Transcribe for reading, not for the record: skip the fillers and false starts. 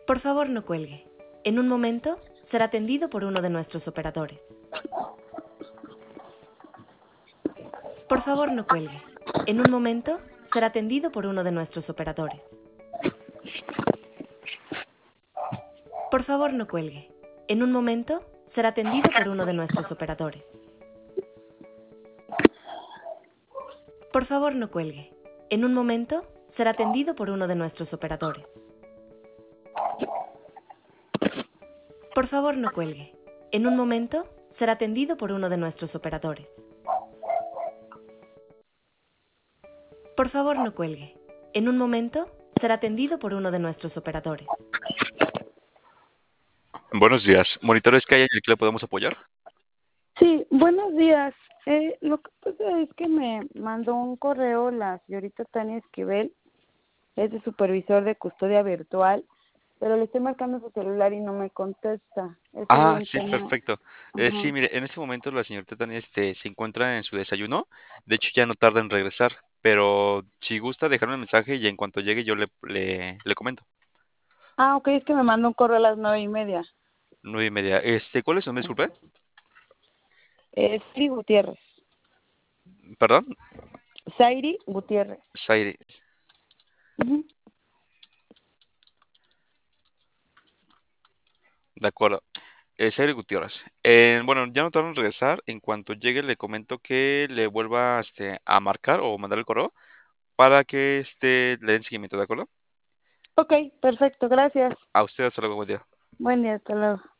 Por favor, no cuelgue. En un momento será atendido por uno de nuestros operadores. Por favor, no cuelgue. En un momento será atendido por uno de nuestros operadores. Por favor, no cuelgue. En un momento será atendido por uno de nuestros operadores. Por favor, no cuelgue. En un momento será atendido por uno de nuestros operadores. Por favor, no cuelgue. En un momento será atendido por uno de nuestros operadores. Por favor, no cuelgue. En un momento será atendido por uno de nuestros operadores. Buenos días. ¿Monitores que hay en el que le podemos apoyar? Sí, buenos días. Lo que pasa es que me mandó un correo la señorita Tania Esquivel, es de supervisor de custodia virtual, pero le estoy marcando su celular y no me contesta. Es sobre Ah, un sí, tema. perfecto. Sí, Ajá. mire, en este momento la señorita Tania se encuentra en su desayuno. De hecho, ya no tarda en regresar. Pero si gusta dejarme un mensaje y en cuanto llegue yo le comento. Ah, ok, es que me mandó un correo a las 9:30. 9:30. ¿Cuál es su nombre, disculpe? Es Siri Gutiérrez. Perdón. Zairi Gutiérrez. Zaire. Ujú. De acuerdo. Zaire Gutiérrez. Bueno, ya no tarda en regresar. En cuanto llegue le comento que le vuelva a marcar o mandar el correo para que le den seguimiento, ¿de acuerdo? Ok, perfecto, gracias. A usted, hasta luego, buen día. Buen día, hasta luego.